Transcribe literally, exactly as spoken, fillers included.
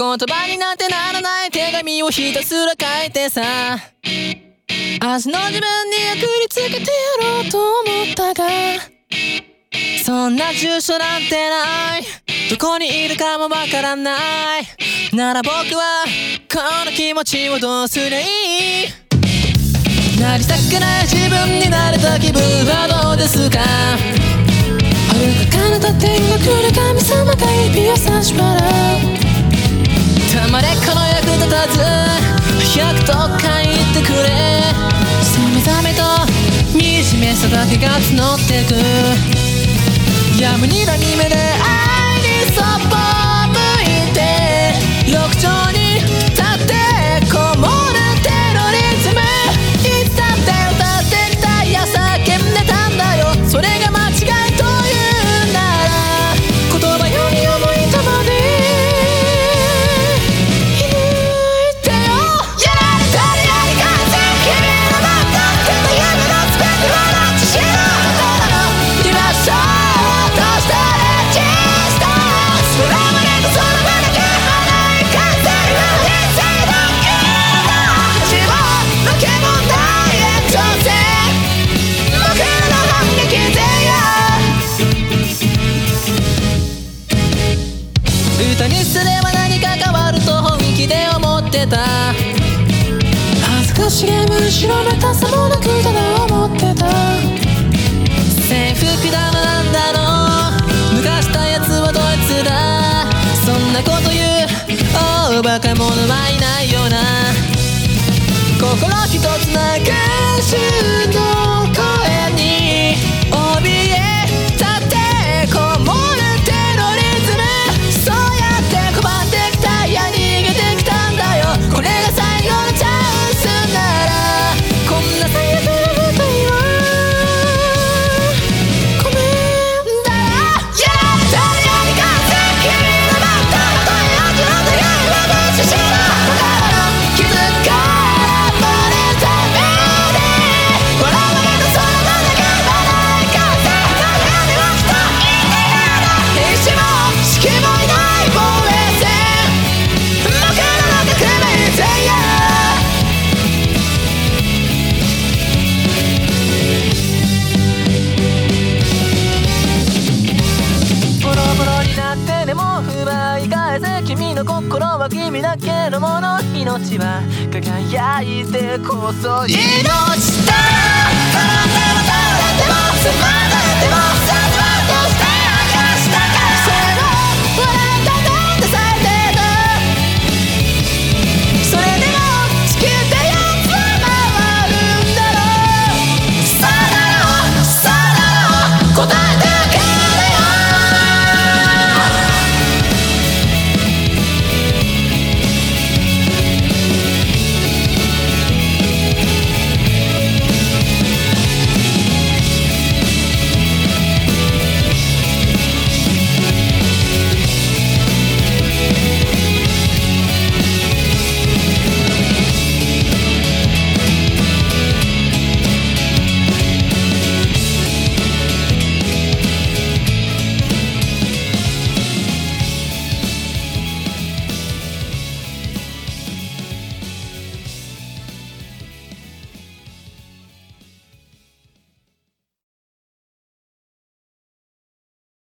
言葉になんてならない手紙をひたすら書いてさ、明日の自分に送りつけてやろうと思ったが、そんな住所なんてない、どこにいるかもわからない。なら僕はこの気持ちをどうすりゃいい。なりたくない自分になれた気分はどうですか。遥か彼方天が来る神様が指を差し笑う。たまれこの役立たず早くと書いてくれ。せめざめと惨めさだけが募ってく。やむにらみ目で愛にそっぽ向いて、緑茶に立ってこもるテロリズム。いつだって歌ってきた、いや叫んでたんだよ。それが間違いというなら言葉より思いたまで言ってよ。やられたりやり返せ、君のばっかってた夢の全ては拉致しろ。今さとしたレジスタンス、それまでとその場だけ離れ返せる人生だけだ。自分の気分ダイエットせ僕の反撃でや歌にすれば何か変わると本気で思ってた。恥ずかしげむしろめたさもなくただ思ってた。制服だのなんだの脱がしたやつはどいつだ。そんなこと言う大バカ者はいないよな。心一つなく主の声に怯え立ってこもるテロリズム。そうやって拒んできた、いや逃げてきたんだよ。これが最後のチャンスならこんな最悪な舞台はごめんだら。やられたりやり返せ、君のばっかという味の願いは無視しろ。だから気づから漏れた目で笑われたその場だけ笑い返せ。何が来たいいねやだ、意志も式もいない防衛戦。僕の中くめいてやボロボロになってでも奪い返せ。君の心は君だけのもの。命は輝いてこそ命だ。転んでも倒れてもつまずいてもさつまとした